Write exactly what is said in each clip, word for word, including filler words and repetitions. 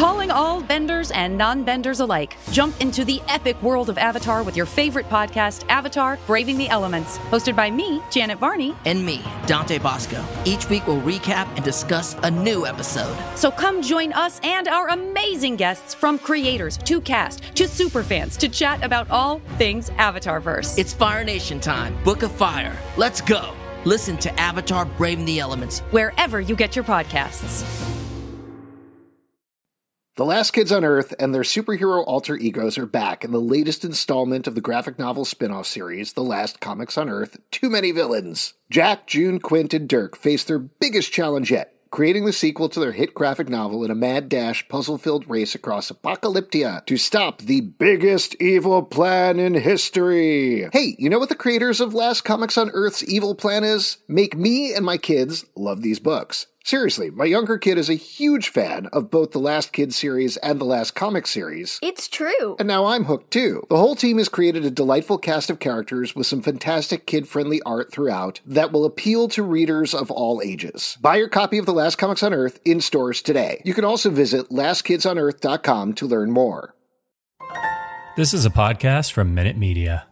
Calling all benders and non-benders alike. Jump into the epic world of Avatar with your favorite podcast, Avatar: Braving the Elements. Hosted by me, Janet Varney. And me, Dante Bosco. Each week we'll recap and discuss a new episode. So come join us and our amazing guests, from creators to cast to superfans, to chat about all things Avatarverse. It's Fire Nation time. Book of Fire. Let's go. Listen to Avatar: Braving the Elements wherever you get your podcasts. The Last Kids on Earth and their superhero alter egos are back in the latest installment of the graphic novel spin-off series, The Last Comics on Earth: Too Many Villains. Jack, June, Quint, and Dirk face their biggest challenge yet, creating the sequel to their hit graphic novel in a mad dash, puzzle-filled race across Apocalyptia to stop the biggest evil plan in history. Hey, you know what the creators of Last Comics on Earth's evil plan is? Make me and my kids love these books. Seriously, my younger kid is a huge fan of both the Last Kids series and the Last Comics series. It's true. And now I'm hooked too. The whole team has created a delightful cast of characters with some fantastic kid-friendly art throughout that will appeal to readers of all ages. Buy your copy of The Last Comics on Earth in stores today. You can also visit last kids on earth dot com to learn more. This is a podcast from Minute Media.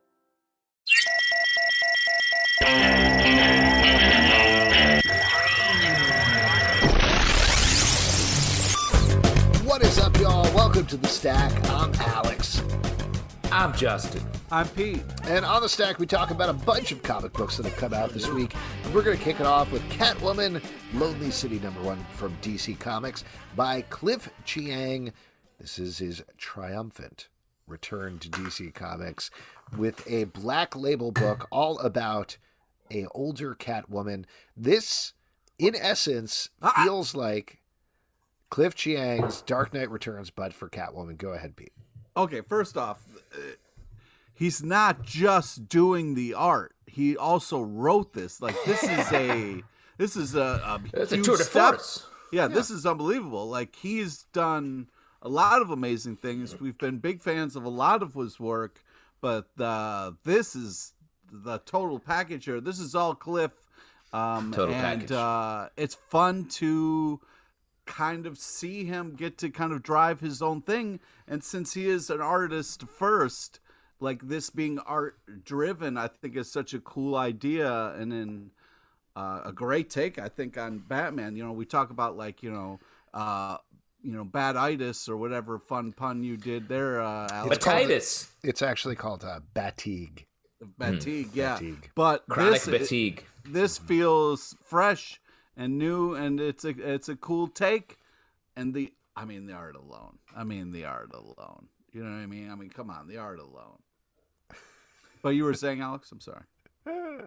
What is up, y'all? Welcome to The Stack. I'm Alex. I'm Justin. I'm Pete. And on The Stack, we talk about a bunch of comic books that have come out this week. And we're going to kick it off with Catwoman, Lonely City number one from D C Comics by Cliff Chiang. This is his triumphant return to D C Comics with a black label book all about a older Catwoman. This, in essence, feels like Cliff Chiang's Dark Knight Returns, but for Catwoman. Go ahead, Pete. Okay, first off, uh, he's not just doing the art. He also wrote this. Like, this is a this is a, a It's a huge tour de step. force. Yeah, this is unbelievable. Like, he's done a lot of amazing things. We've been big fans of a lot of his work, but uh, this is the total package here. This is all Cliff. Um, Total and, package. Uh, it's fun to kind of see him get to kind of drive his own thing. And since he is an artist first, like, this being art driven, I think is such a cool idea. And then uh, a great take, I think, on Batman. You know, we talk about, like, you know, uh, you know, bad-itis or whatever fun pun you did there, uh, Alex. Batitis. It's actually called uh, Batigue. Fatigue, yeah. Fatigue. But Chronic this, fatigue. this feels fresh and new, and it's a it's a cool take. And the I mean the art alone. I mean the art alone. You know what I mean? I mean, come on, the art alone. But you were saying, Alex? I'm sorry. Uh,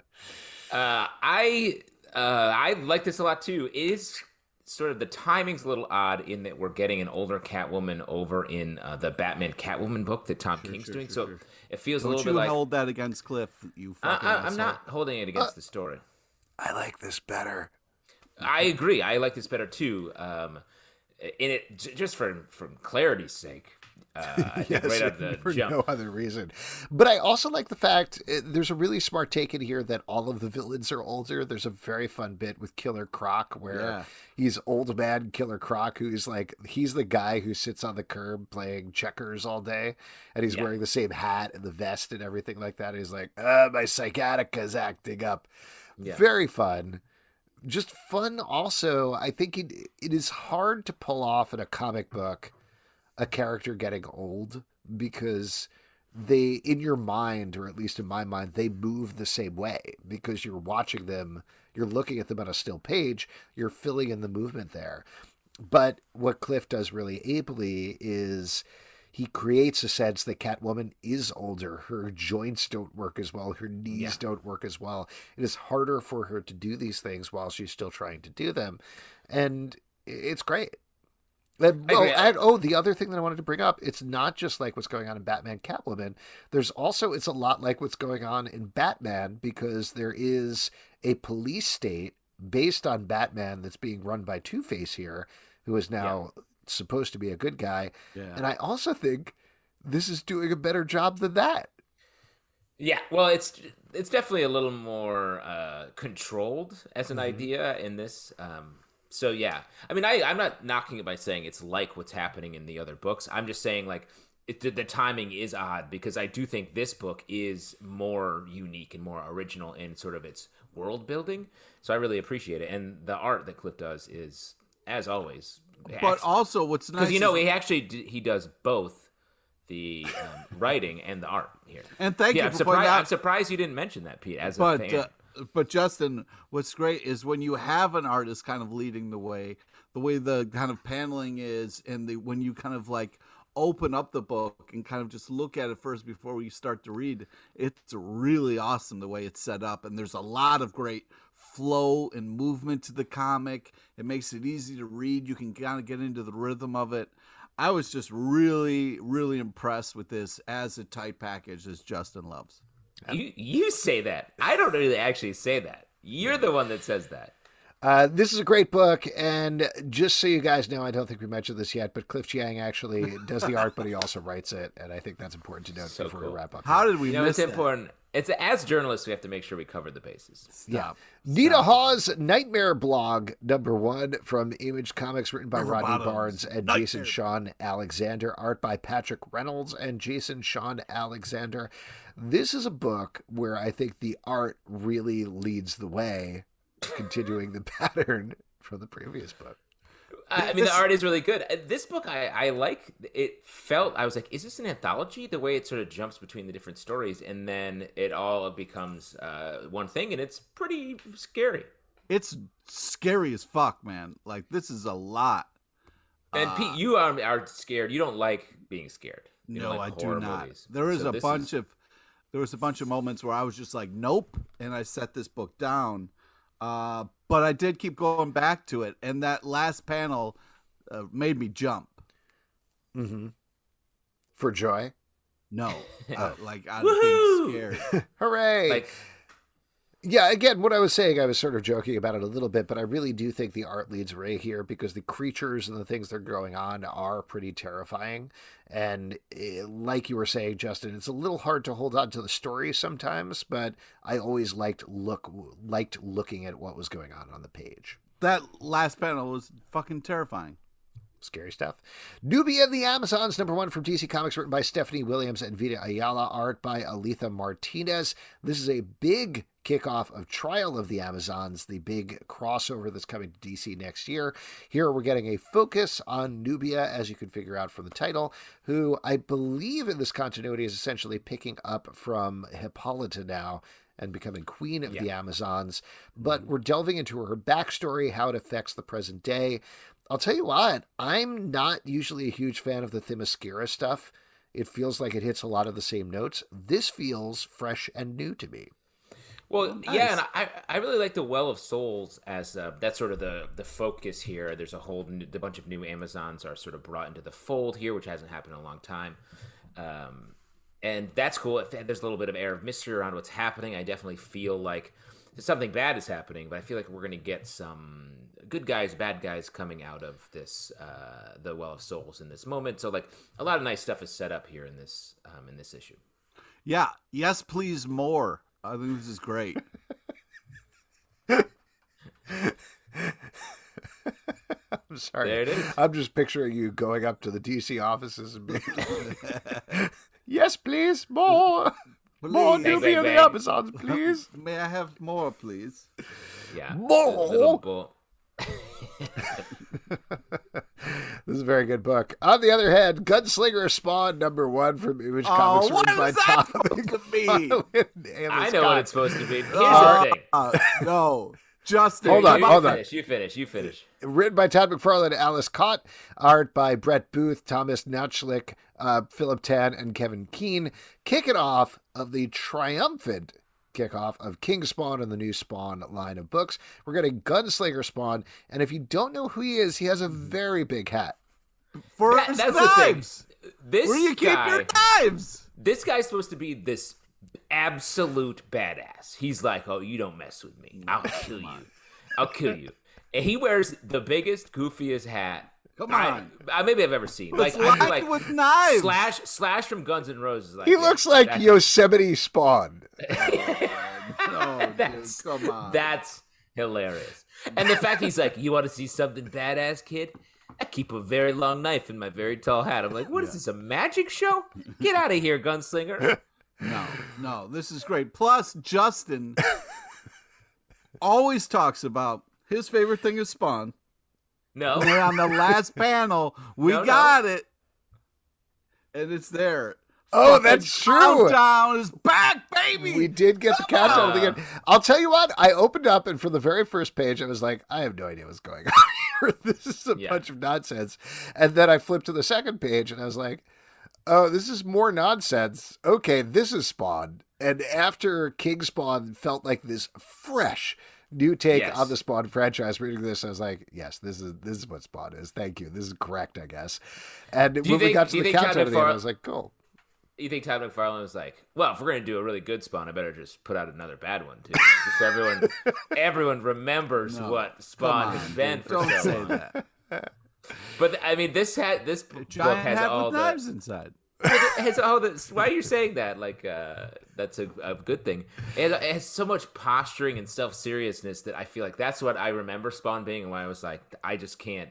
I uh, I like this a lot too. It is sort of, the timing's a little odd in that we're getting an older Catwoman over in uh, the Batman Catwoman book that Tom King's sure, doing. sure, so sure. it feels Don't a little you bit like hold that against Cliff, you I, fucking I, I'm asshole. not holding it against Uh, the story. I like this better. I agree. I like this better too. Um, in it, j- just for from clarity's sake, uh, I think right out of the for jump. no other reason. But I also like the fact uh, there's a really smart take in here that all of the villains are older. There's a very fun bit with Killer Croc where Yeah. he's old man Killer Croc, who's like, he's the guy who sits on the curb playing checkers all day, and he's Yeah. wearing the same hat and the vest and everything like that. He's like, uh, my sciatica's acting up. Yeah. Very fun. Just fun also. I think it it is hard to pull off in a comic book a character getting old, because they, in your mind, or at least in my mind, they move the same way, because you're watching them, you're looking at them on a still page, you're filling in the movement there. But what Cliff does really ably is he creates a sense that Catwoman is older. Her joints don't work as well. Her knees Yeah. don't work as well. It is harder for her to do these things while she's still trying to do them. And it's great. And, I well, agree. and, oh, the other thing that I wanted to bring up, it's not just like what's going on in Batman Catwoman. There's also, it's a lot like what's going on in Batman, because there is a police state based on Batman that's being run by Two-Face here, who is now supposed to be a good guy. Yeah. And I also think this is doing a better job than that. Yeah, well, it's it's definitely a little more uh, controlled as an idea in this. Um, So yeah, I mean, I I'm not knocking it by saying it's like what's happening in the other books. I'm just saying like it, the, the timing is odd because I do think this book is more unique and more original in sort of its world building. So I really appreciate it, and the art that Cliff does is, as always, But excellent. also, what's nice Because you know is, he actually d- he does both the um, writing and the art here. And thank yeah, you I'm for surprised. pointing out- I'm surprised you didn't mention that, Pete. As a but fan, uh, but Justin, what's great is when you have an artist kind of leading the way, the way the kind of paneling is, and the when you kind of like open up the book and kind of just look at it first before you start to read, it's really awesome the way it's set up, and there's a lot of great flow and movement to the comic. It makes it easy to read. You can kind of get into the rhythm of it. I was just really, really impressed with this as a tight package as Justin loves. you you say that. I don't really actually say that. You're the one that says that. Uh, this is a great book, and just so you guys know, I don't think we mentioned this yet, but Cliff Chiang actually does the art, but he also writes it, and I think that's important to note So before cool. we wrap up. How here. did we You know, miss it's that? important. It's as journalists, we have to make sure we cover the bases. Stop. Nita Hawes' Nightmare Blog, number one, from Image Comics, written by River Rodney Bottoms. Barnes and Nightmare. Jason Sean Alexander, art by Patrick Reynolds and Jason Sean Alexander. This is a book where I think the art really leads the way, continuing the pattern from the previous book. I I mean, the art is really good. Uh, This book, I, I like. It felt, I was like, is this an anthology? The way it sort of jumps between the different stories, and then it all becomes uh, one thing, and it's pretty scary. It's scary as fuck, man. Like, this is a lot. And Uh, Pete, you are, are scared. You don't like being scared. You No, don't like I do horror not. movies. There is So a this bunch is- of there was a bunch of moments where I was just like, nope, and I set this book down. Uh, but I did keep going back to it, and that last panel uh, made me jump. Mm-hmm. For joy. No, uh, like I'm Woohoo! being scared. Hooray! like. Yeah, again, what I was saying, I was sort of joking about it a little bit, but I really do think the art leads Ray here because the creatures and the things that are going on are pretty terrifying. And eh, like you were saying, Justin, it's a little hard to hold on to the story sometimes, but I always liked look liked looking at what was going on on the page. That last panel was fucking terrifying. Scary stuff. Nubia and the Amazons, number one from D C Comics, written by Stephanie Williams and Vita Ayala, art by Aletha Martinez. This is a big kickoff of Trial of the Amazons, the big crossover that's coming to D C next year. Here we're getting a focus on Nubia, as you can figure out from the title, who I believe in this continuity is essentially picking up from Hippolyta now and becoming queen of Yeah. the Amazons. But we're delving into her backstory, how it affects the present day. I'll tell you what, I'm not usually a huge fan of the Themyscira stuff. It feels like it hits a lot of the same notes. This feels fresh and new to me. Well, nice. yeah, and I, I really like the Well of Souls as uh, that's sort of the, the focus here. There's a whole new, a bunch of new Amazons are sort of brought into the fold here, which hasn't happened in a long time. Um, and that's cool. If there's a little bit of air of mystery around what's happening. I definitely feel like something bad is happening, but I feel like we're going to get some good guys, bad guys coming out of this, uh, the Well of Souls in this moment. So like a lot of nice stuff is set up here in this, um, in this issue. Yeah, yes, please, more. I think this is great. I'm sorry. There it is. I'm just picturing you going up to the D C offices and being yes, please, more. More Please. Bang, Nubia and the bang, bang. Amazons, please. May I have more, please? Yeah. More? Little bull- This is a very good book. On the other hand, Gunslinger Spawn, number one from Image Oh, Comics, what written by is that Tom supposed to be? McFarlane and I Scott. know what it's supposed to be. Here's Uh, the thing. uh, no, Justin. Hold on, come hold you on. finish, you finish, you finish. Written by Todd McFarlane and Alice Cott. Art by Brett Booth, Thomas Nauchlik, uh, Philip Tan, and Kevin Keane. Kick it off of the triumphant kickoff of King Spawn and the new Spawn line of books. We're getting Gunslinger Spawn, and if you don't know who he is, he has a very big hat. For That- his that's the thing. knives. This Where do you keep guy, your knives? this guy's supposed to be this absolute badass. He's like, oh, you don't mess with me. I'll kill you. I'll kill you. And he wears the biggest, goofiest hat. Come I, on. I maybe I've ever seen. Like, It's I feel lined like with knives. Slash, Slash from Guns N' Roses. Like He that. looks like That's- Yosemite Spawn. Oh, dude, That's- come on. That's hilarious. And the fact he's like, you want to see something badass, kid? I keep a very long knife in my very tall hat. I'm like, what yeah. is this, a magic show? Get out of here, gunslinger. No, no, this is great. Plus, Justin always talks about his favorite thing is Spawn. No. And on the last panel, we no, got no. it. And it's there. Oh, that's true. Countdown is back, baby. We did get the countdown again. I'll tell you what, I opened up, and for the very first page, I was like, I have no idea what's going on here. This is a yeah. bunch of nonsense. And then I flipped to the second page, and I was like, oh, this is more nonsense. Okay, this is Spawn. And after King Spawn felt like this fresh new take yes. on the Spawn franchise, reading this, I was like, yes, this is this is what Spawn is. Thank you. This is correct, I guess. And when think, we got to the countdown again, I was like, cool. You think Todd McFarlane was like, well, if we're going to do a really good Spawn, I better just put out another bad one, too. So everyone everyone remembers no, what Spawn has been dude, for don't so say long. That. But, I mean, this had, this book has all with the... knives inside. It has all the... Why are you saying that? Like, uh, that's a, a good thing. It, it has so much posturing and self-seriousness that I feel like that's what I remember Spawn being, and why I was like, I just can't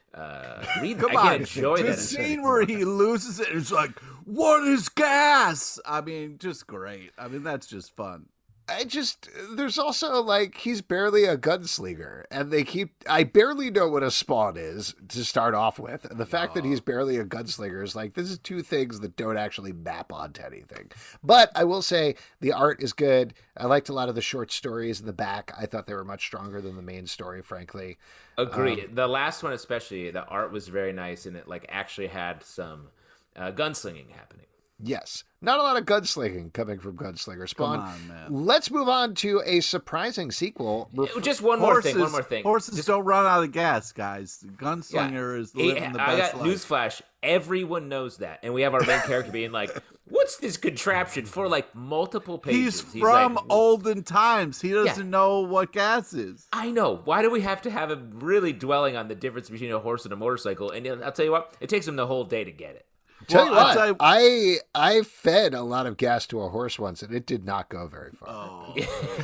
uh, read Come I on. can't enjoy the that. The scene where he loses it, it's like, what is gas? I mean, just great. I mean, that's just fun. I just, there's also like, he's barely a gunslinger, and they keep, I barely know what a Spawn is to start off with. And the fact oh. that he's barely a gunslinger is like, this is two things that don't actually map onto anything. But I will say the art is good. I liked a lot of the short stories in the back. I thought they were much stronger than the main story, frankly. Agreed. Um, the last one, especially, the art was very nice, and it like actually had some uh, gunslinging happening. Yes. Not a lot of gunslinging coming from Gunslinger Spawn. Come on, man. Let's move on to a surprising sequel. Just one more horses, thing, one more thing. Horses Just, don't run out of gas, guys. Gunslinger yeah. is living he, the I best got life. Newsflash. Everyone knows that. And we have our main character being like, what's this contraption for like multiple pages? He's, He's from like, olden times. He doesn't yeah. know what gas is. I know. Why do we have to have him really dwelling on the difference between a horse and a motorcycle? And I'll tell you what, it takes him the whole day to get it. Tell well, you what, tell you... I I fed a lot of gas to a horse once, and it did not go very far. Oh.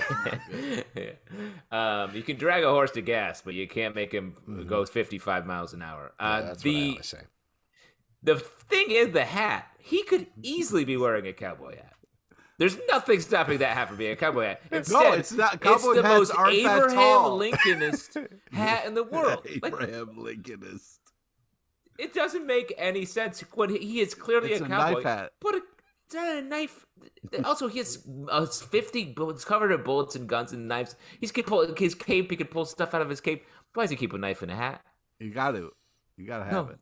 um, you can drag a horse to gas, but you can't make him mm-hmm. go fifty-five miles an hour. Uh, yeah, that's the, what I always say. The thing is the hat. He could easily be wearing a cowboy hat. There's nothing stopping that hat from being a cowboy hat. Instead, no, it's not. Cowboy it's the hats most aren't Abraham that tall. Lincolnist hat in the world. Abraham like, Lincolnist. It doesn't make any sense when he is clearly it's a a cowboy. Knife hat. But a, it's not a knife. Also, he has uh, fifty bullets covered in bullets and guns and knives. He's can pull his cape. He can pull stuff out of his cape. Why does he keep a knife in a hat? You got to. You got to have no. it.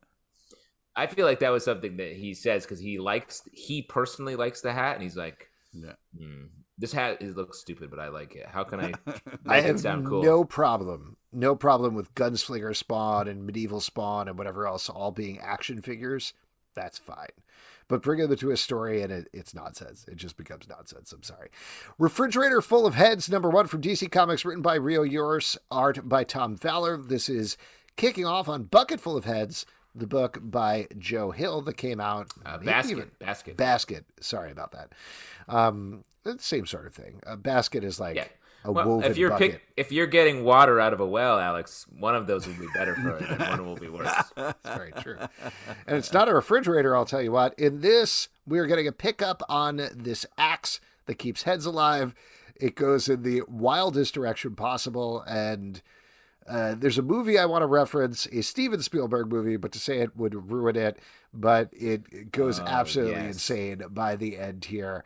I feel like that was something that he says because he likes. He personally likes the hat, and he's like, yeah. Hmm, this hat is looks stupid, but I like it. How can I make I it have sound cool? No problem. No problem with Gunslinger Spawn and Medieval Spawn and whatever else all being action figures. That's fine. But bring them to a story and it, it's nonsense. It just becomes nonsense. I'm sorry. Refrigerator Full of Heads, number one from D C Comics, written by Rio Yours, art by Tom Fowler. This is kicking off on Bucket Full of Heads, the book by Joe Hill that came out. Uh, basket. Even, basket. Basket. Sorry about that. Um, it's the same sort of thing. A basket is like... Yeah. A well, woven if you're bucket. Pick, if you're getting water out of a well, Alex, one of those will be better for it, and one will be worse. That's very true. And it's not a refrigerator, I'll tell you what. In this, we are getting a pickup on this axe that keeps heads alive. It goes in the wildest direction possible, and uh, there's a movie I want to reference, a Steven Spielberg movie, but to say it would ruin it. But it goes oh, absolutely yes. insane by the end here.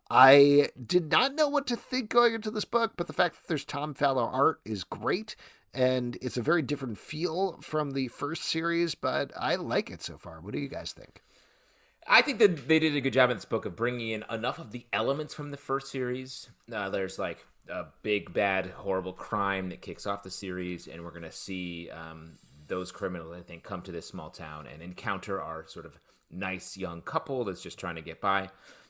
I did not know what to think going into this book, but the fact that there's Tom Fowler art is great, and it's a very different feel from the first series, but I like it so far. What do you guys think? I think that they did a good job in this book of bringing in enough of the elements from the first series. Uh, there's like a big, bad, horrible crime that kicks off the series, and we're going to see um, those criminals, I think, come to this small town and encounter our sort of nice young couple that's just trying to get by.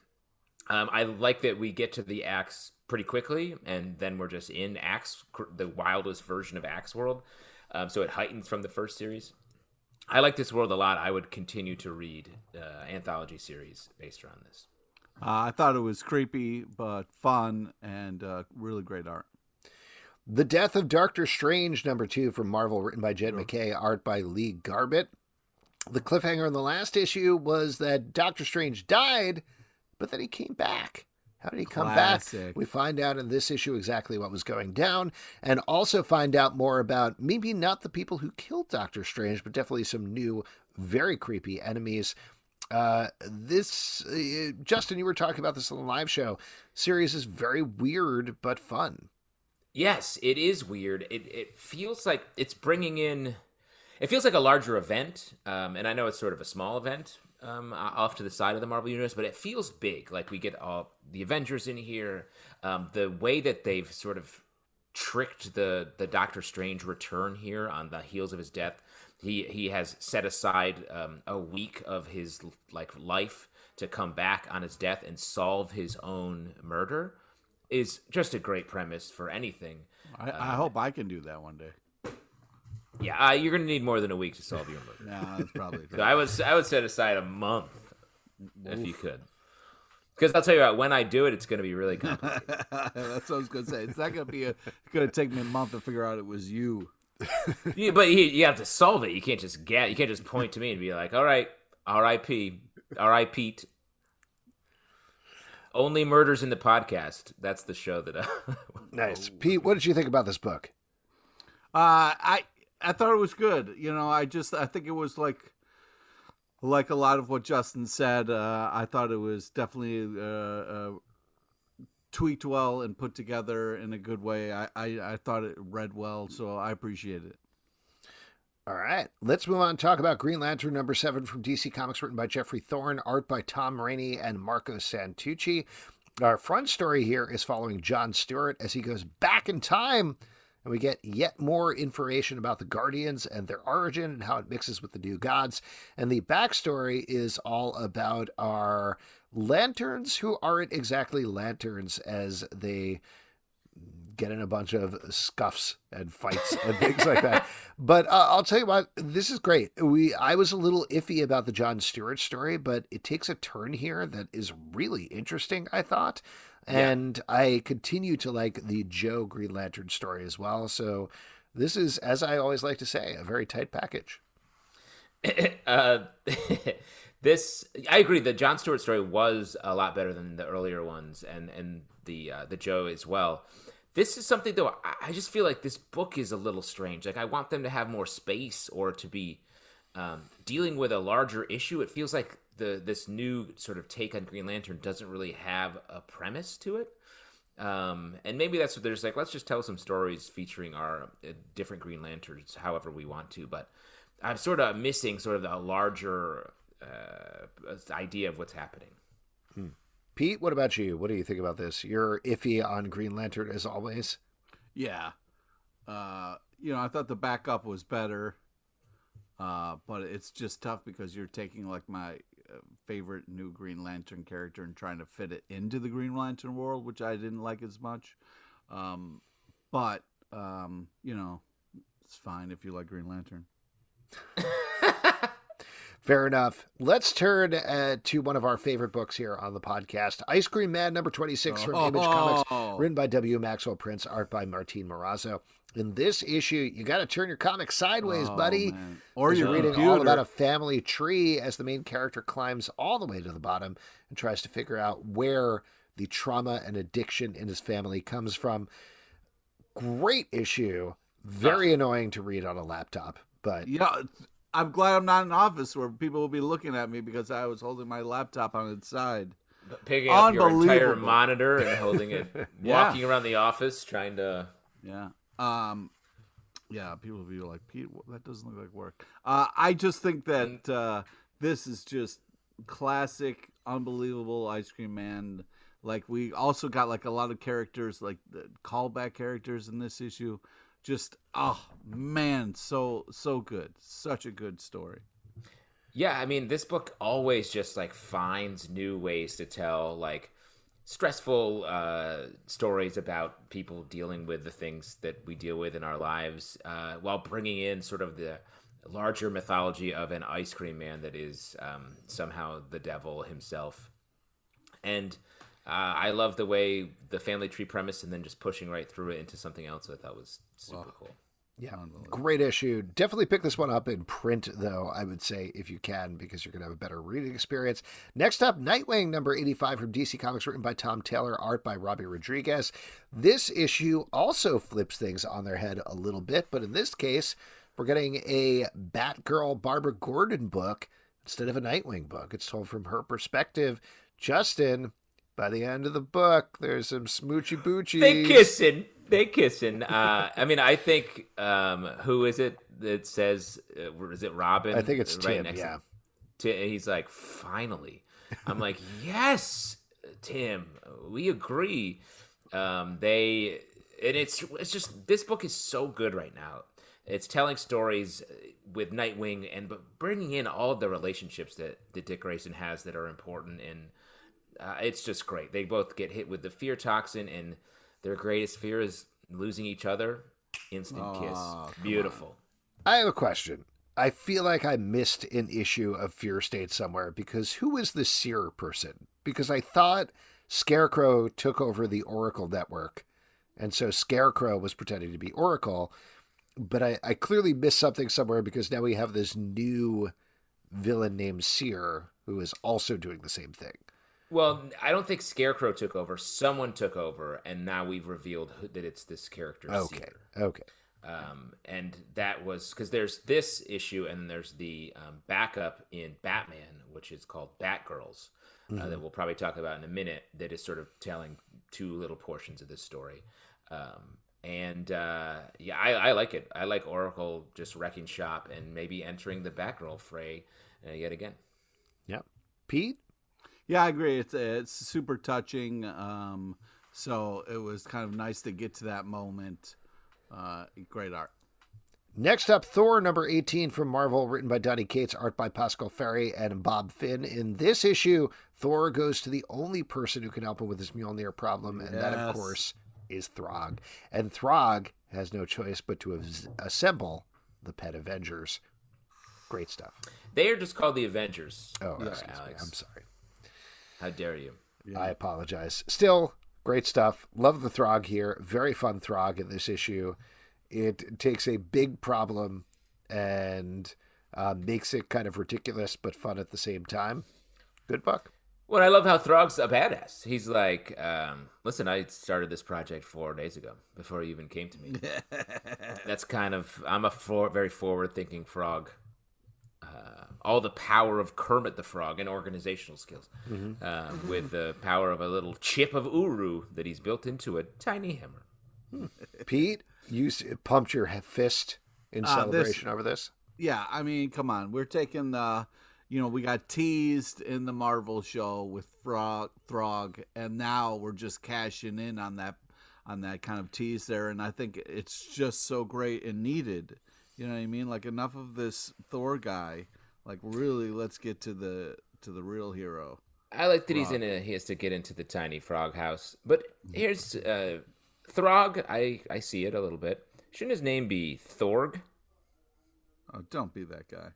Um, I like that we get to the Axe pretty quickly, and then we're just in Axe, the wildest version of Axe World. Um, so it heightens from the first series. I like this world a lot. I would continue to read uh, anthology series based around this. Uh, I thought it was creepy, but fun, and uh, really great art. The Death of Doctor Strange, number two from Marvel, written by Jed McKay, art by Lee Garbett. The cliffhanger in the last issue was that Doctor Strange died, but then he came back. How did he come Classic. back? We find out in this issue exactly what was going down, and also find out more about maybe not the people who killed Doctor Strange, but definitely some new, very creepy enemies. Uh, this, uh, Justin, you were talking about this on the live show. Series is very weird, but fun. Yes, it is weird. It it feels like it's bringing in, it feels like a larger event, um, and I know it's sort of a small event um, off to the side of the Marvel Universe, but it feels big. Like we get all the Avengers in here. Um, the way that they've sort of tricked the the Doctor Strange return here on the heels of his death. He he has set aside um, a week of his like life to come back on his death and solve his own murder. Is just a great premise for anything. I, uh, I hope I can do that one day. Yeah, uh, you're gonna need more than a week to solve your murder. No, that's probably So I would I would set aside a month if you could, because I'll tell you what, when I do it, it's gonna be really complicated. That's what I was gonna say. It's not gonna be a. It's gonna take me a month to figure out it was you. Yeah, but you, you have to solve it. You can't just get. You can't just point to me and be like, "All right, R I P, R I Pete." Only Murders in the Podcast. That's the show that. I... Nice, Pete. What did you think about this book? Uh, I I thought it was good. You know, I just I think it was like like a lot of what Justin said. Uh, I thought it was definitely uh, uh, tweaked well and put together in a good way. I, I, I thought it read well, so I appreciate it. All right, let's move on and talk about Green Lantern number seven from D C Comics, written by Jeffrey Thorne, art by Tom Rainey and Marco Santucci. Our front story here is following John Stewart as he goes back in time, and we get yet more information about the Guardians and their origin and how it mixes with the New Gods. And the backstory is all about our lanterns, who aren't exactly lanterns, as they get in a bunch of scuffs and fights and things like that. But uh, I'll tell you what, this is great. We I was a little iffy about the John Stewart story, but it takes a turn here that is really interesting, I thought. And yeah. I continue to like the Joe Green Lantern story as well. So this is, as I always like to say, a very tight package. uh, this, I agree. The John Stewart story was a lot better than the earlier ones, and and the uh, the Joe as well. This is something, though, I just feel like this book is a little strange. Like, I want them to have more space or to be um, dealing with a larger issue. It feels like the this new sort of take on Green Lantern doesn't really have a premise to it. Um, and maybe that's what they're just like, let's just tell some stories featuring our uh, different Green Lanterns however we want to. But I'm sort of missing sort of a larger uh, idea of what's happening. Hmm. Pete, what about you? What do you think about this? You're iffy on Green Lantern as always. Yeah. Uh, you know, I thought the backup was better, uh, but it's just tough because you're taking like my uh, favorite new Green Lantern character and trying to fit it into the Green Lantern world, which I didn't like as much. Um, but, um, you know, it's fine if you like Green Lantern. Fair enough. Let's turn uh, to one of our favorite books here on the podcast, Ice Cream Man number twenty-six from oh, Image oh. Comics, written by W. Maxwell Prince, art by Martin Morazzo. In this issue, you got to turn your comic sideways, oh, buddy. Man. Or you're reading computer. all about a family tree as the main character climbs all the way to the bottom and tries to figure out where the trauma and addiction in his family comes from. Great issue. Very oh. annoying to read on a laptop, but yeah. I'm glad I'm not in an office where people will be looking at me because I was holding my laptop on its side. Picking up your entire monitor and holding it, yeah. walking around the office, trying to... Yeah. Um, yeah, people will be like, Pete, that doesn't look like work. Uh, I just think that uh, this is just classic, unbelievable Ice Cream Man. Like, we also got like a lot of characters, like the callback characters in this issue. Just, oh, man, so, so good. Such a good story. Yeah, I mean, this book always just, like, finds new ways to tell, like, stressful uh, stories about people dealing with the things that we deal with in our lives uh, while bringing in sort of the larger mythology of an ice cream man that is um, somehow the devil himself. And Uh, I love the way the family tree premise and then just pushing right through it into something else I thought was super Wow. cool. Yeah, great issue. Definitely pick this one up in print, though, I would say, if you can, because you're going to have a better reading experience. Next up, Nightwing, number eighty-five from D C Comics, written by Tom Taylor, art by Robbie Rodriguez. This issue also flips things on their head a little bit, but in this case, we're getting a Batgirl Barbara Gordon book instead of a Nightwing book. It's told from her perspective. Justin, by the end of the book, there's some smoochy boochies. They kissing. They kissing. Uh, I mean, I think, um, who is it that says, uh, is it Robin? I think it's right Tim, next yeah. To, he's like, finally. I'm like, yes, Tim, we agree. Um, they, and it's, it's just, this book is so good right now. It's telling stories with Nightwing and but bringing in all of the relationships that, that Dick Grayson has that are important. And uh, it's just great. They both get hit with the fear toxin, and their greatest fear is losing each other. Instant Oh, kiss. come Beautiful. I have a question. I feel like I missed an issue of Fear State somewhere, because who is the Seer person? Because I thought Scarecrow took over the Oracle network, and so Scarecrow was pretending to be Oracle, but I, I clearly missed something somewhere, because now we have this new villain named Seer who is also doing the same thing. Well, I don't think Scarecrow took over. Someone took over, and now we've revealed who, that it's this character, Okay, Seer. okay. Um, and that was because there's this issue, and there's the um, backup in Batman, which is called Batgirls, Mm-hmm. uh, that we'll probably talk about in a minute, that is sort of telling two little portions of this story. Um, and uh, yeah, I, I like it. I like Oracle just wrecking shop and maybe entering the Batgirl fray uh, yet again. Yeah. Pete? Yeah, I agree. It's it's super touching. Um, so it was kind of nice to get to that moment. Uh, great art. Next up, Thor, number eighteen from Marvel, written by Donny Cates, art by Pascal Ferry and Bob Finn. In this issue, Thor goes to the only person who can help him with his Mjolnir problem, and that, of Yes. course, is Throg. And Throg has no choice but to as- assemble the Pet Avengers. Great stuff. They are just called the Avengers. Oh, uh, excuse me. Alex. I'm sorry. How dare you? I apologize. Still, great stuff. Love the Throg here. Very fun Throg in this issue. It takes a big problem and uh, makes it kind of ridiculous but fun at the same time. Good book. Well, I love how Throg's a badass. He's like, um, listen, I started this project four days ago before you even came to me. That's kind of, I'm a for, very forward-thinking frog. Uh, all the power of Kermit the Frog and organizational skills, Mm-hmm. uh, with the power of a little chip of Uru that he's built into a tiny hammer. Pete, you s- pumped your he- fist in Uh, this- celebration over this? Yeah, I mean, come on. We're taking the, you know, we got teased in the Marvel show with Frog, Throg, and now we're just cashing in on that, on that kind of tease there. And I think it's just so great and needed. You know what I mean? Like, enough of this Thor guy. Like, really, let's get to the to the real hero. I like that he's Frog. in a, he has to get into the tiny frog house. But here's, uh, Throg, I, I see it a little bit. Shouldn't his name be Thorg? Oh, don't be that guy.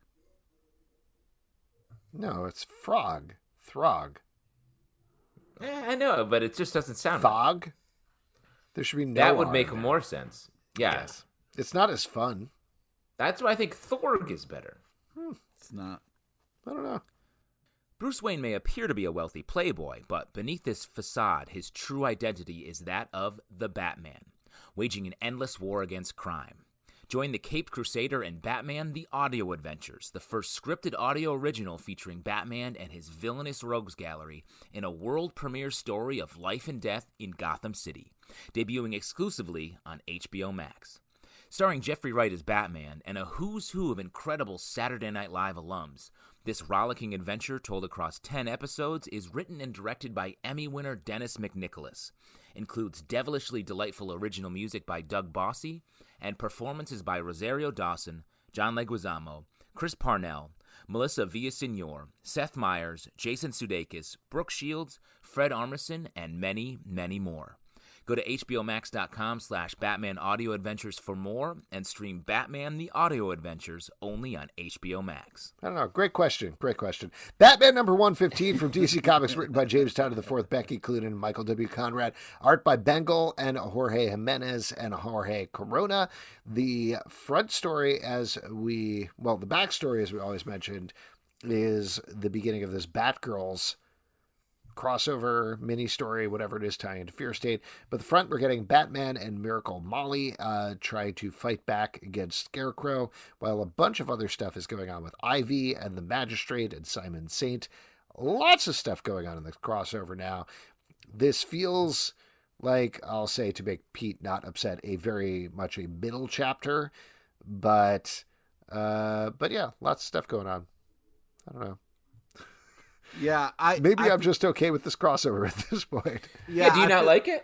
No, it's Frog. Throg. Eh, I know, but it just doesn't sound right. Thog? There should be no That would R make in there. more sense. Yeah. Yes. It's not as fun. That's why I think Thorg is better. It's not. I don't know. Bruce Wayne may appear to be a wealthy playboy, but beneath this facade, his true identity is that of the Batman, waging an endless war against crime. Join the Caped Crusader and Batman The Audio Adventures, the first scripted audio original featuring Batman and his villainous rogues gallery in a world premiere story of life and death in Gotham City, debuting exclusively on H B O Max. Starring Jeffrey Wright as Batman and a who's who of incredible Saturday Night Live alums, this rollicking adventure told across ten episodes is written and directed by Emmy winner Dennis McNicholas, includes devilishly delightful original music by Doug Bossy, and performances by Rosario Dawson, John Leguizamo, Chris Parnell, Melissa Villaseñor, Seth Meyers, Jason Sudeikis, Brooke Shields, Fred Armisen, and many, many more. Go to hbomax.com slash Batman Audio Adventures for more and stream Batman the Audio Adventures only on H B O Max. I don't know. Great question. Great question. Batman number one fifteen from D C Comics, written by James Tynion the fourth, Becky Cloonan, and Michael W. Conrad. Art by Bengal and Jorge Jimenez and Jorge Corona. The front story, as we, well, the backstory, as we always mentioned, is the beginning of this Batgirls crossover mini story, whatever it is, tying into Fear State. But the front, we're getting Batman and Miracle Molly uh, trying to fight back against Scarecrow, while a bunch of other stuff is going on with Ivy and the Magistrate and Simon Saint. Lots of stuff going on in the crossover now. This feels like, I'll say to make Pete not upset, a very much a middle chapter, but uh, but yeah, lots of stuff going on. I don't know. Yeah, I maybe I, I'm just okay with this crossover at this point. Yeah, yeah do you I not feel, like it?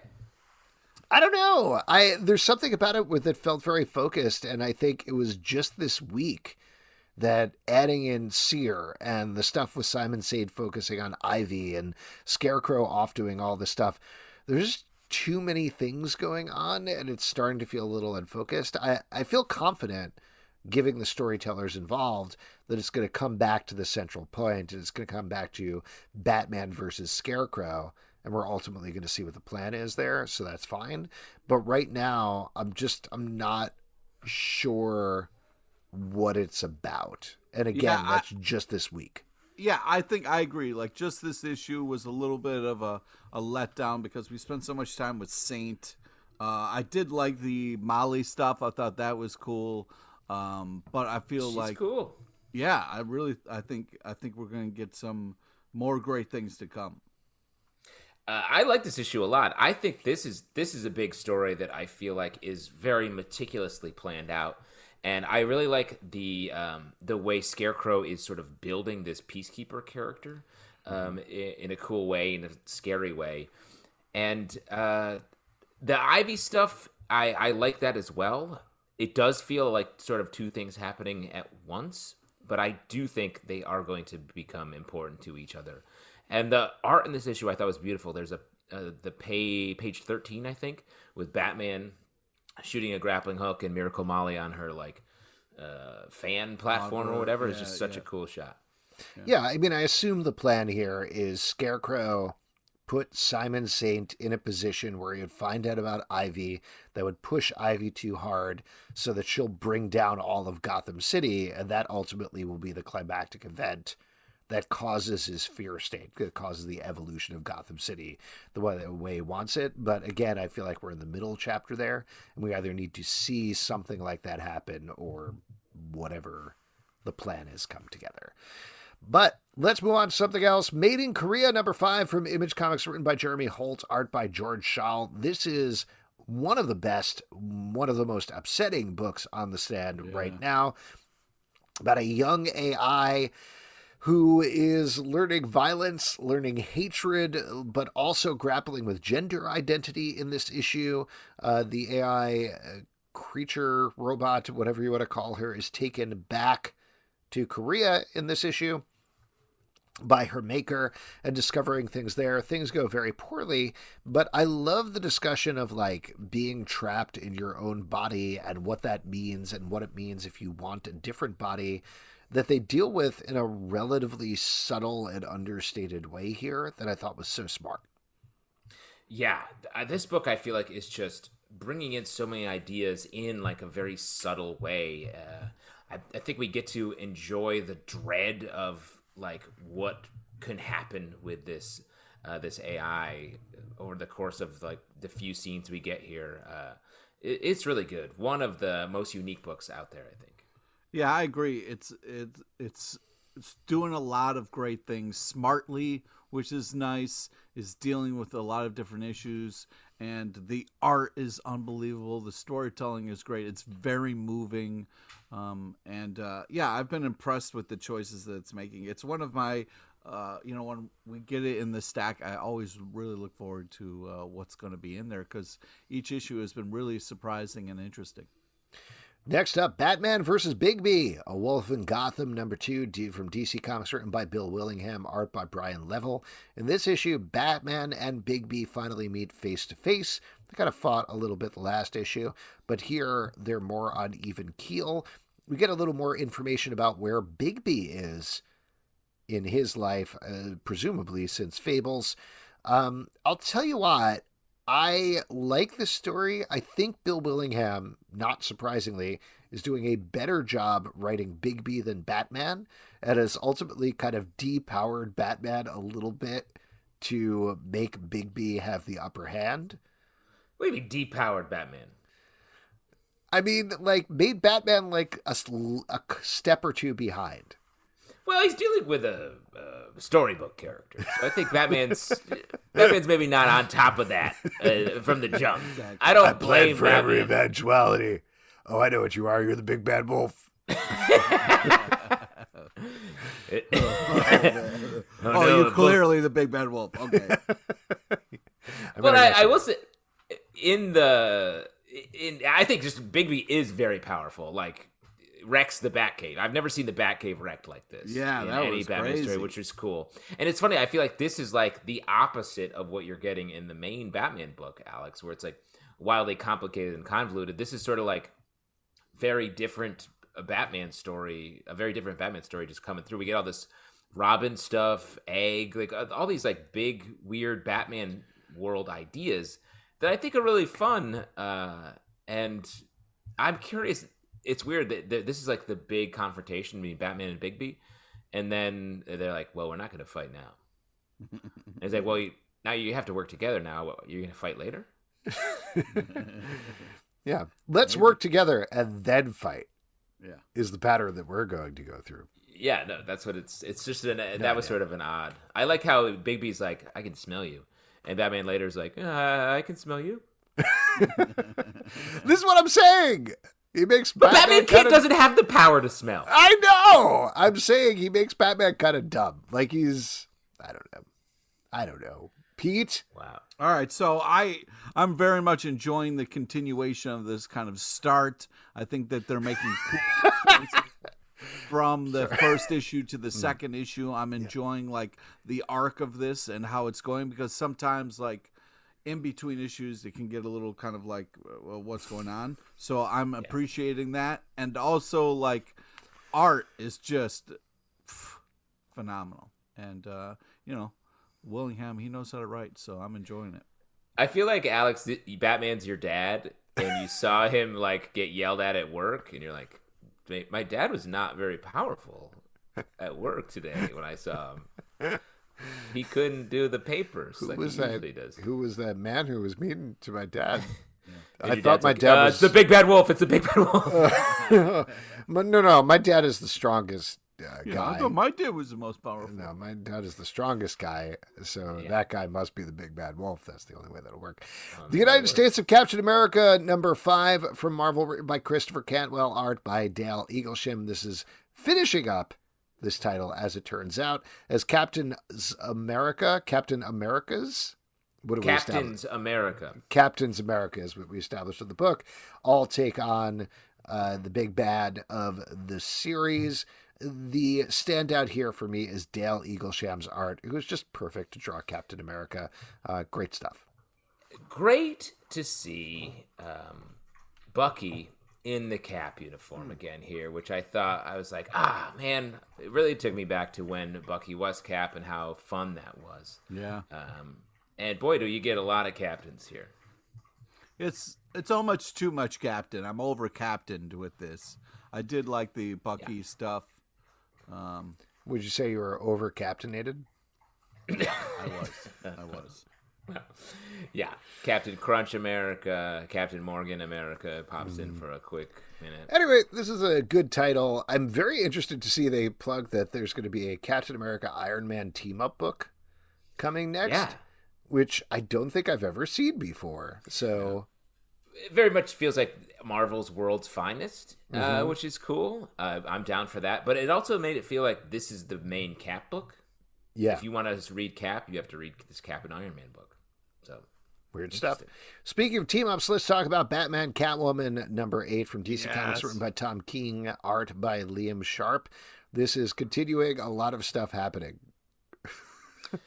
I don't know. I there's something about it with it felt very focused, and I think it was just this week that adding in Seer and the stuff with Simon Saint focusing on Ivy and Scarecrow off doing all this stuff. There's too many things going on, and it's starting to feel a little unfocused. I, I feel confident, giving the storytellers involved, that it's going to come back to the central point, and it's going to come back to Batman versus Scarecrow, and we're ultimately going to see what the plan is there, so that's fine. But right now, I'm just, I'm not sure what it's about. And again, yeah, I, that's just this week. Yeah, I think I agree. Like, just this issue was a little bit of a, a letdown because we spent so much time with Saint. Uh, I did like the Molly stuff. I thought that was cool. Um, but I feel She's like cool. Yeah, I really, I think, I think we're going to get some more great things to come. Uh, I like this issue a lot. I think this is this is a big story that I feel like is very meticulously planned out, and I really like the um, the way Scarecrow is sort of building this Peacekeeper character um, in, in a cool way, in a scary way, and uh, the Ivy stuff. I, I like that as well. It does feel like sort of two things happening at once, but I do think they are going to become important to each other. And the art in this issue I thought was beautiful. There's a uh, the pay, page thirteen, I think, with Batman shooting a grappling hook and Miracle Molly on her like uh, fan platform or whatever. Yeah, It's just such yeah. a cool shot. Yeah. yeah, I mean, I assume the plan here is Scarecrow put Simon Saint in a position where he would find out about Ivy, that would push Ivy too hard so that she'll bring down all of Gotham City, and that ultimately will be the climactic event that causes his Fear State, that causes the evolution of Gotham City the way, the way he wants it. But again, I feel like we're in the middle chapter there, and we either need to see something like that happen or whatever the plan is come together. But let's move on to something else. Made in Korea, number five from Image Comics, written by Jeremy Holt, art by George Schall. This is one of the best, one of the most upsetting books on the stand yeah. right now, about a young A I who is learning violence, learning hatred, but also grappling with gender identity in this issue. Uh, the A I uh, creature, robot, whatever you want to call her, is taken back to Korea in this issue by her maker and discovering things there. Things go very poorly, but I love the discussion of like being trapped in your own body and what that means and what it means if you want a different body, that they deal with in a relatively subtle and understated way here that I thought was so smart. Yeah, this book I feel like is just bringing in so many ideas in like a very subtle way. Uh, I, I think we get to enjoy the dread of like what can happen with this uh, this A I over the course of like the few scenes we get here. Uh, it, it's really good. One of the most unique books out there, I think. Yeah, I agree. It's it's it's it's doing a lot of great things smartly, which is nice. Is dealing with a lot of different issues, and the art is unbelievable. The storytelling is great. It's very moving. Um, and, uh, yeah, I've been impressed with the choices that it's making. It's one of my, uh, you know, when we get it in the stack, I always really look forward to uh, what's going to be in there because each issue has been really surprising and interesting. Next up, Batman versus Bigby, A Wolf in Gotham, number two, from D C Comics, written by Bill Willingham, art by Brian Level. In this issue, Batman and Bigby finally meet face to face. They kind of fought a little bit the last issue, but here they're more on even keel. We get a little more information about where Bigby is in his life, uh, presumably since Fables. Um, I'll tell you what, I like this story. I think Bill Willingham, not surprisingly, is doing a better job writing Bigby than Batman, and has ultimately kind of depowered Batman a little bit to make Bigby have the upper hand. What do you mean depowered Batman? I mean, like, made Batman like a, a step or two behind. Well, he's dealing with a, a storybook character, so I think Batman's Batman's maybe not on top of that uh, from the jump. Exactly. I don't I blame for Batman. Every eventuality. Oh, I know what you are. You're the big bad wolf. oh, oh, oh no, you're clearly the big bad wolf. Okay. But I, I will say, in the in I think just Bigby is very powerful. Like, wrecks the Batcave. I've never seen the Batcave wrecked like this. Yeah, in that any was Batman crazy. story, which was cool. And it's funny. I feel like this is like the opposite of what you're getting in the main Batman book, Alex, where it's like wildly complicated and convoluted. This is sort of like very different a Batman story, a very different Batman story just coming through. We get all this Robin stuff, Egg, like all these like big weird Batman world ideas that I think are really fun. Uh, and I'm curious. It's weird that, that this is like the big confrontation between Batman and Bigby, and then they're like, "Well, we're not going to fight now." And it's like, "Well, you, now you have to work together. Now what, you're going to fight later." Yeah, let's Maybe. work together and then fight. Yeah, is the pattern that we're going to go through. Yeah, no, that's what it's. It's just an, no, that was yeah. sort of an odd. I like how Bigby's like, "I can smell you," and Batman later is like, uh, "I can smell you." This is what I'm saying. He makes but Batman, Batman kinda... doesn't have the power to smell. I know. I'm saying he makes Batman kind of dumb. Like he's, I don't know. I don't know. Pete? Wow. All right. So I, I'm very much enjoying the continuation of this kind of start. I think that they're making cool from the sure. first issue to the second mm. issue. I'm enjoying yeah. like the arc of this and how it's going, because sometimes like, in between issues, it can get a little kind of like, well, what's going on? So I'm yeah. appreciating that. And also, like, art is just pff, phenomenal. And, uh, you know, Willingham, he knows how to write, so I'm enjoying it. I feel like, Alex, Batman's your dad, and you saw him, like, get yelled at at work, and you're like, my dad was not very powerful at work today when I saw him. He couldn't do the papers who like was he that, usually does. Who was that man who was mean to my dad? yeah. I thought my like, dad uh, was... It's the big bad wolf. It's the big bad wolf. Uh, no, no. My dad is the strongest uh, yeah, guy. I thought my dad was the most powerful. No, my dad is the strongest guy. So yeah. that guy must be the big bad wolf. That's the only way that'll work. Oh, the United States of Captain America, number five from Marvel, written by Christopher Cantwell, art by Dale Eaglesham. This is finishing up this title, as it turns out, as Captain America, Captain America's, what do Captain's we America, Captain's America is what we established in the book. All take on uh, the big bad of the series. The standout here for me is Dale Eaglesham's art. It was just perfect to draw Captain America. Uh, great stuff. Great to see um, Bucky in the Cap uniform again here, which I thought, I was like, ah, man, it really took me back to when Bucky was Cap and how fun that was. Yeah. Um, and boy, do you get a lot of captains here. It's it's almost too much captain. I'm over captained with this. I did like the Bucky yeah. stuff. Um, Would you say you were over captainated? I was. I was. Yeah, Captain Crunch America, Captain Morgan America pops mm. in for a quick minute. Anyway, this is a good title. I'm very interested to see they plug that there's going to be a Captain America Iron Man team-up book coming next, yeah. which I don't think I've ever seen before. So it very much feels like Marvel's World's Finest, mm-hmm. uh, which is cool. Uh, I'm down for that. But it also made it feel like this is the main Cap book. Yeah. If you want to read Cap, you have to read this Cap and Iron Man book. So weird stuff. Speaking of team ups, let's talk about Batman Catwoman number eight from D C yes. Comics, written by Tom King, art by Liam Sharp. This is continuing a lot of stuff happening.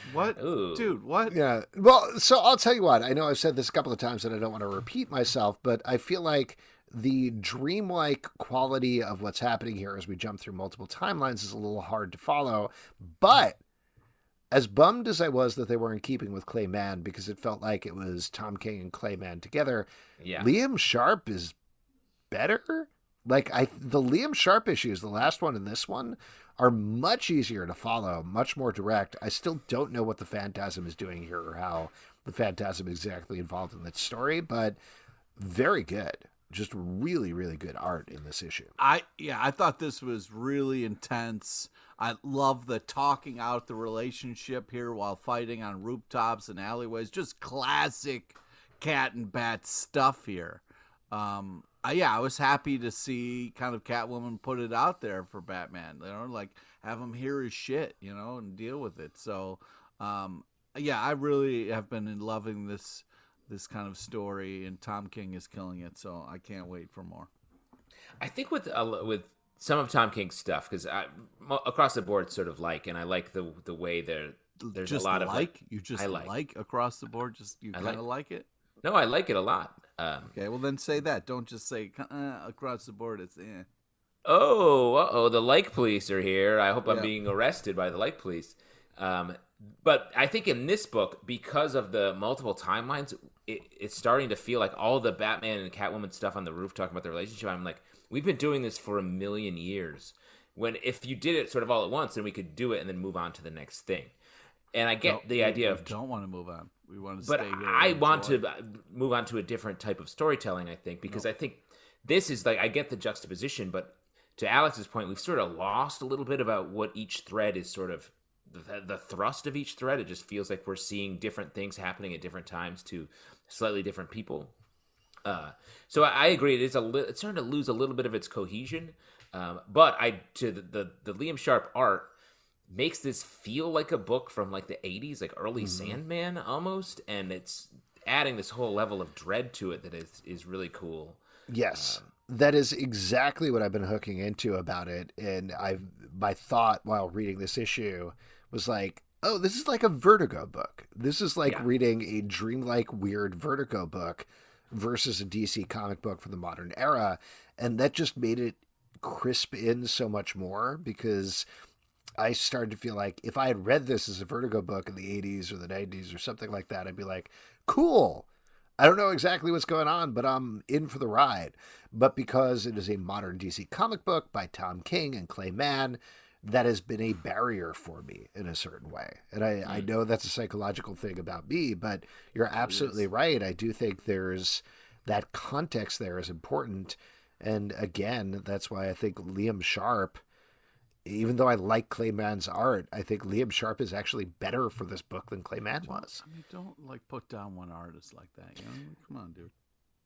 What? Ooh. Dude, what? Yeah. Well, so I'll tell you what. I know I've said this a couple of times and I don't want to repeat myself, but I feel like the dreamlike quality of what's happening here as we jump through multiple timelines is a little hard to follow. But as bummed as I was that they were in keeping with Clay Mann, because it felt like it was Tom King and Clay Mann together, Yeah. Liam Sharp is better. Like I, the Liam Sharp issues, the last one and this one, are much easier to follow, much more direct. I still don't know what the Phantasm is doing here or how the Phantasm is exactly involved in that story, but very good. Just really, really good art in this issue. I yeah, I thought this was really intense. I love the talking out the relationship here while fighting on rooftops and alleyways. Just classic Cat and Bat stuff here. Um, I, yeah, I was happy to see kind of Catwoman put it out there for Batman. You know, like have him hear his shit, you know, and deal with it. So, um, yeah, I really have been loving this. this kind of story, and Tom King is killing it, so I can't wait for more. I think with uh, with some of Tom King's stuff, because across the board, sort of like, and I like the the way there there's just a lot like, of like you just I like. like. across the board. Just you I kind of like- like it. No, I like it a lot. Um, Okay, well then say that. Don't just say uh, across the board. It's eh. oh, uh oh, the like police are here. I hope I'm Yeah. being arrested by the like police. Um, but I think in this book, because of the multiple timelines, it, it's starting to feel like all the Batman and Catwoman stuff on the roof talking about the relationship. I'm like, we've been doing this for a million years. When if you did it sort of all at once, then we could do it and then move on to the next thing. And I get No, the we- idea we of don't want to move on. We want to but stay here. I and want enjoy. to move on to a different type of storytelling, I think, because I think this is like, I get the juxtaposition, but to Alex's point, we've sort of lost a little bit about what each thread is sort of, the, the thrust of each thread. It just feels like we're seeing different things happening at different times to slightly different people. Uh, so I, I agree. It is a li- it's starting to lose a little bit of its cohesion. Um, but I to the, the the Liam Sharp art makes this feel like a book from like the eighties, like early Mm-hmm. Sandman almost, and it's adding this whole level of dread to it that is is really cool. Yes, that is exactly what I've been hooking into about it. And I've my thought while reading this issue was like, oh, this is like a Vertigo book. This is like Yeah. reading a dreamlike, weird Vertigo book versus a D C comic book from the modern era. And that just made it crisp in so much more, because I started to feel like if I had read this as a Vertigo book in the eighties or the nineties or something like that, I'd be like, cool. I don't know exactly what's going on, but I'm in for the ride. But because it is a modern D C comic book by Tom King and Clay Mann, that has been a barrier for me in a certain way. And I, I know that's a psychological thing about me, but you're absolutely right. I do think there's that context there is important. And again, that's why I think Liam Sharp, even though I like Clay Mann's art, I think Liam Sharp is actually better for this book than Clay Mann was. I mean, don't like put down one artist like that. You know, come on, dude.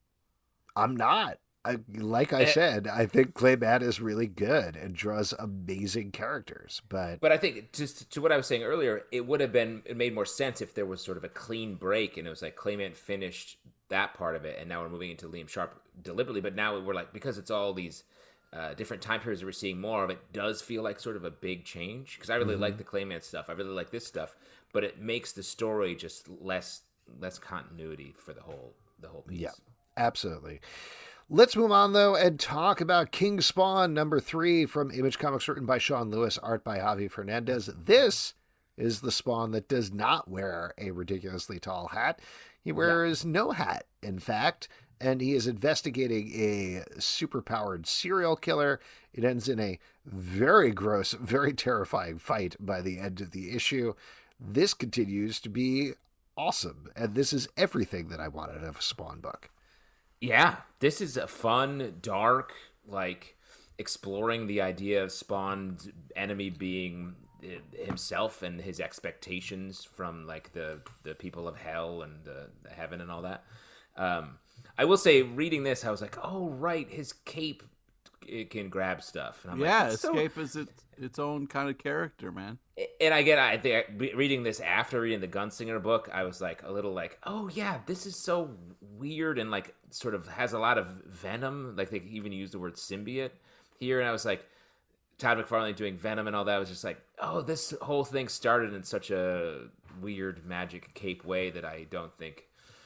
I'm not. I, like I Eh. said, I think Clay Mann is really good and draws amazing characters. But But I think just to what I was saying earlier, it would have been it made more sense if there was sort of a clean break and it was like Clayman finished that part of it, and now we're moving into Liam Sharp deliberately. But now we're like, because it's all these uh, different time periods that we're seeing more of, it does feel like sort of a big change. Because I really like the Clayman stuff, I really like this stuff, but it makes the story just less less continuity for the whole the whole piece. yeah, absolutely. Let's move on, though, and talk about King Spawn, number three from Image Comics, written by Sean Lewis, art by Javi Fernandez. This is the Spawn that does not wear a ridiculously tall hat. He wears no hat, in fact, and he is investigating a superpowered serial killer. It ends in a very gross, very terrifying fight by the end of the issue. This continues to be awesome, and this is everything that I wanted out of a Spawn book. Yeah, this is a fun, dark, like exploring the idea of Spawn's enemy being himself and his expectations from like the the people of hell and the, the heaven and all that. Um, I will say, reading this, I was like, oh right, his cape it can grab stuff. And I'm Yeah, like, that's so- Escape is its its own kind of character, man. And I get, I think reading this after reading the Gunslinger book, I was like a little like, oh yeah, this is so weird and like sort of has a lot of venom. Like they even use the word symbiote here, and I was like, Todd McFarlane doing Venom and all that. I was just like, oh, this whole thing started in such a weird magic cape way that I don't think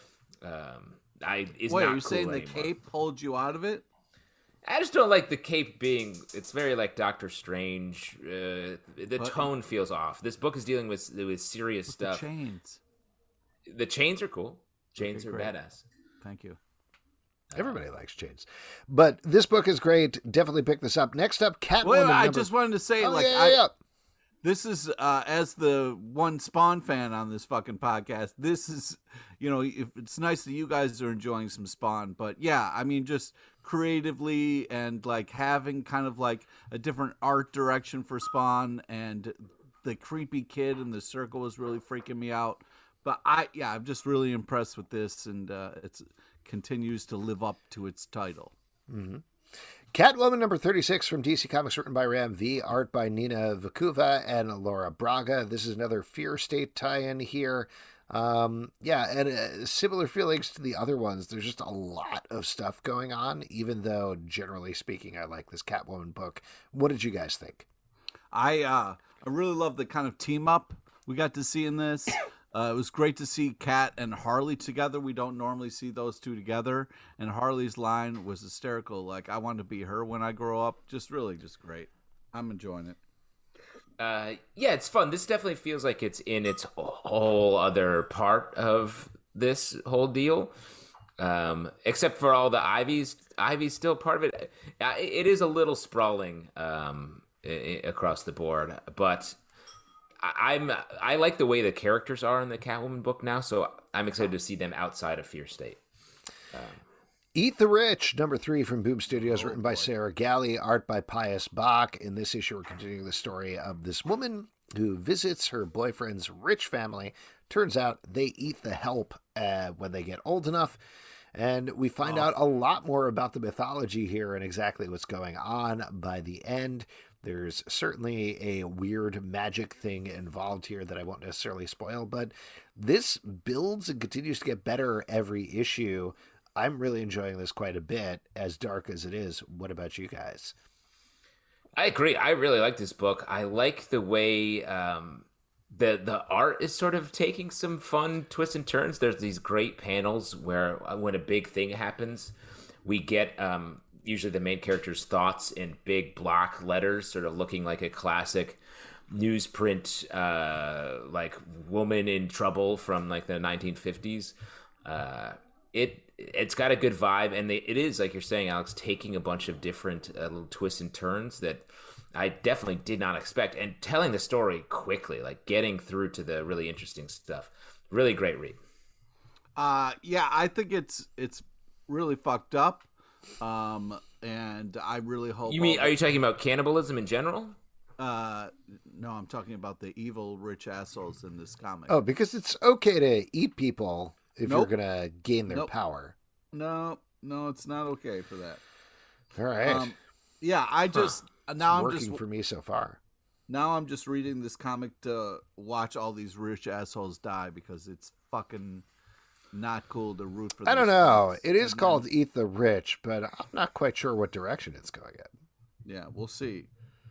um, I is Wait, not are you cool saying anymore. the cape pulled you out of it? I just don't like the cape being. It's very like Doctor Strange. Uh, the But- tone feels off. This book is dealing with with serious The stuff. chains. The chains are cool. Chains Okay, are great. badass. Thank you. Everybody likes chains. But this book is great. Definitely pick this up. Next up, Catwoman. Wait, I number- just wanted to say, Oh, like, yeah, I, yeah, yeah. this is uh, as the one Spawn fan on this fucking podcast. This is, you know, if, it's nice that you guys are enjoying some Spawn, but yeah, I mean, just creatively and like having kind of like a different art direction for Spawn, and the creepy kid in the circle was really freaking me out. But I, yeah, I'm just really impressed with this, and uh, it's continues to live up to its title. Mm-hmm. Catwoman number thirty-six from D C Comics, written by Ram V, art by Nina Vakuva and Laura Braga. This is another Fear State tie-in here. Um, yeah, and uh, similar feelings to the other ones. There's just a lot of stuff going on, even though, generally speaking, I like this Catwoman book. What did you guys think? I uh, I really love the kind of team up we got to see in this. Uh, it was great to see Cat and Harley together. We don't normally see those two together. And Harley's line was hysterical. Like, I want to be her when I grow up. Just really, just great. I'm enjoying it. Uh, yeah, it's fun. This definitely feels like it's in its whole other part of this whole deal. Um, except for all the Ivy's. Ivy's still part of it. Uh, It is a little sprawling um, i- i- across the board, but I- I'm I like the way the characters are in the Catwoman book now, so I'm excited to see them outside of Fear State. Um, Eat the Rich, number three from Boom Studios, written by Sarah Galley, art by Pius Bach. In this issue, we're continuing the story of this woman who visits her boyfriend's rich family. Turns out they eat the help uh, when they get old enough. And we find Oh. out a lot more about the mythology here and exactly what's going on by the end. There's certainly a weird magic thing involved here that I won't necessarily spoil, but this builds and continues to get better every issue. I'm really enjoying this quite a bit, as dark as it is. What about you guys? I agree. I really like this book. I like the way um, the the art is sort of taking some fun twists and turns. There's these great panels where uh, when a big thing happens, we get um, usually the main character's thoughts in big block letters, sort of looking like a classic newsprint, uh, like woman in trouble from like the nineteen fifties. Uh, it it's got a good vibe, and they, it is, like you're saying, Alex, taking a bunch of different uh, little twists and turns that I definitely did not expect, and telling the story quickly, like getting through to the really interesting stuff. Really great read. Uh, yeah, I think it's it's really fucked up, um, and I really hope. You mean, all are you talking about cannibalism in general? Uh, no, I'm talking about the evil rich assholes in this comic. Oh, because it's okay to eat people if Nope. you're going to gain their Nope. power. No, no, it's not okay for that. All right. Um, yeah, I just now I'm Working just for me so far. now I'm just reading this comic to watch all these rich assholes die because it's fucking not cool to root for. I don't these know. guys. It is And called then- Eat the Rich, but I'm not quite sure what direction it's going in. Yeah, we'll see.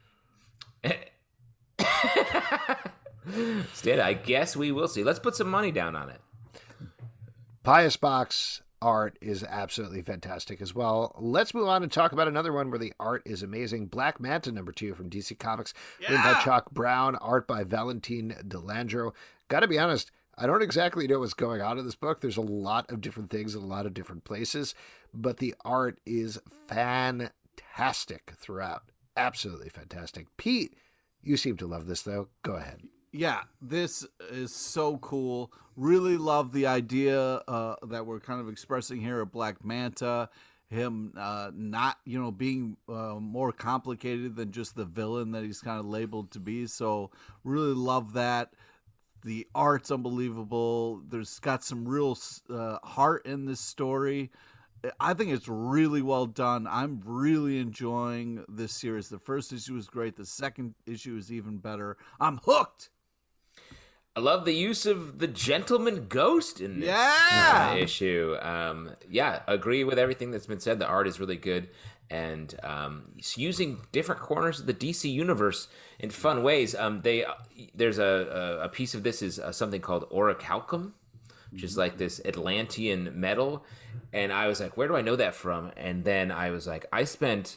Instead, I guess we will see. Let's put some money down on it. Pius Bach's art is absolutely fantastic as well. Let's move on and talk about another one where the art is amazing. Black Manta number two from D C Comics, written by Chuck Brown, art by Valentin Delandro. Gotta be honest, I don't exactly know what's going on in this book. There's a lot of different things in a lot of different places, but the art is fantastic throughout. Absolutely fantastic. Pete, you seem to love this though. Go ahead. Yeah, this is so cool. Really love the idea uh, that we're kind of expressing here of Black Manta, him uh, not, you know, being uh, more complicated than just the villain that he's kind of labeled to be. So really love that. The art's unbelievable. There's got some real uh, heart in this story. I think it's really well done. I'm really enjoying this series. The first issue was great. The second issue is even better. I'm hooked. I love the use of the Gentleman Ghost in this Yeah! uh, issue. Um, yeah, agree with everything that's been said. The art is really good. and um, he's using different corners of the D C universe in fun ways. Um, they there's a, a piece of this is uh, something called orichalcum, which is like this Atlantean metal, and I was like, where do I know that from? And then I was like, I spent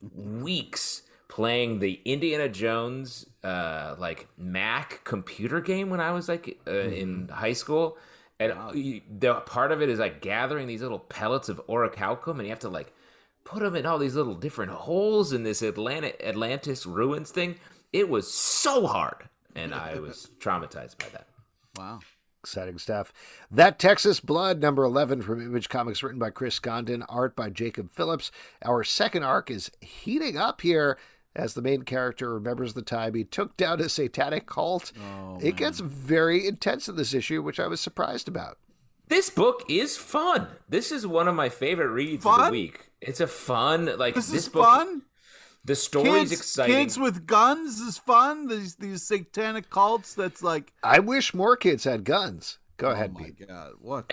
weeks playing the Indiana Jones uh, like Mac computer game when I was like uh, mm. in high school, and wow. the part of it is like gathering these little pellets of orichalcum, and you have to like put them in all these little different holes in this Atlantic Atlantis ruins thing. It was so hard, and I was traumatized by that. Wow. Exciting stuff. That Texas Blood, number eleven from Image Comics, written by Chris Condon, art by Jacob Phillips. Our second arc is heating up here as the main character remembers the time he took down a satanic cult. Oh, it man. gets very intense in this issue, which I was surprised about. This book is fun. This is one of my favorite reads fun? of the week. It's a fun, like this, this is book. Fun? The story's kids, exciting. Kids with guns is fun. These these satanic cults. That's like. I wish more kids had guns. Go oh ahead, my Pete. God, what?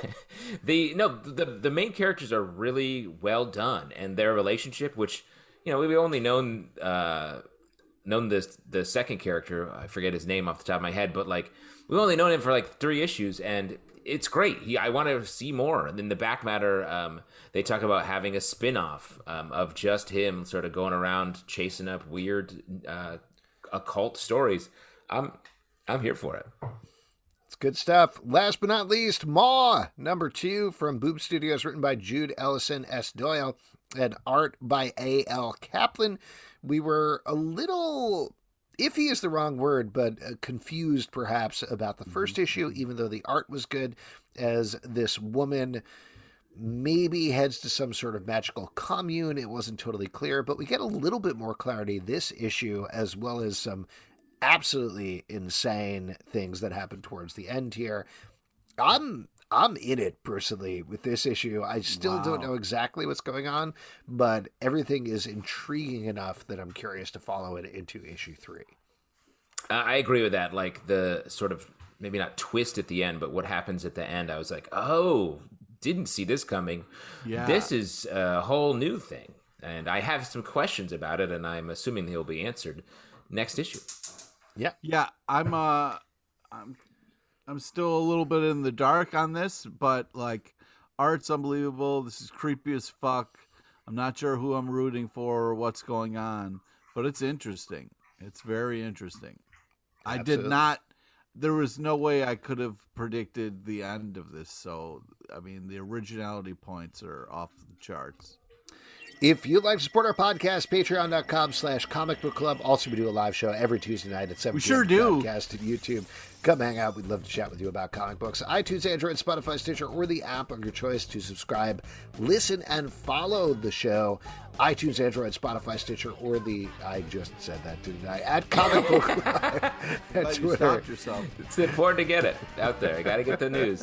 the no, the the main characters are really well done, and their relationship, which you know we've only known uh, known this the second character. I forget his name off the top of my head, but like we've only known him for like three issues, and it's great. He, I want to see more. And in the back matter, um, they talk about having a spin-off um, of just him sort of going around chasing up weird uh, occult stories. I'm I'm here for it. It's good stuff. Last but not least, Maw, number two from Boom Studios, written by Jude Ellison S. Doyle, and art by A L. Kaplan. We were a little... iffy is the wrong word, but uh, confused perhaps about the first mm-hmm. issue, even though the art was good, as this woman maybe heads to some sort of magical commune. It wasn't totally clear, but we get a little bit more clarity this issue, as well as some absolutely insane things that happen towards the end here. I'm I'm in it personally with this issue. I still wow. don't know exactly what's going on, but everything is intriguing enough that I'm curious to follow it into issue three. I agree with that. Like the sort of maybe not twist at the end, but what happens at the end, I was like, oh, didn't see this coming. Yeah. This is a whole new thing. And I have some questions about it, and I'm assuming they'll be answered next issue. Yeah. Yeah, I'm uh I'm I'm still a little bit in the dark on this, but like art's unbelievable. This is creepy as fuck. I'm not sure who I'm rooting for or what's going on, but it's interesting. It's very interesting. Absolutely. I did not there was no way I could have predicted the end of this. So, I mean, the originality points are off the charts. If you'd like to support our podcast, patreon.com slash comic book club. Also, we do a live show every Tuesday night at seven We sure do. Podcast at YouTube. Come hang out. We'd love to chat with you about comic books. iTunes, Android, Spotify, Stitcher, or the app of your choice to subscribe, listen, and follow the show. iTunes, Android, Spotify, Stitcher, or the, I just said that, didn't I? At Comic Book Club. At Twitter. You stopped yourself. It's important to get it out there. I got to get the news.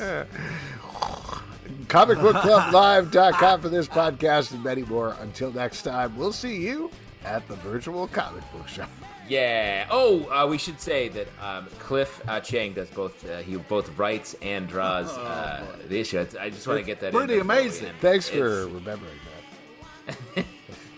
comic book club live dot com for this podcast and many more. Until next time, we'll see you at the virtual comic book shop. Yeah. Oh, uh, we should say that um, Cliff uh, Chang does both. Uh, he both writes and draws uh, the issue. I just want to get that. Pretty in amazing. Thanks for it's... remembering that.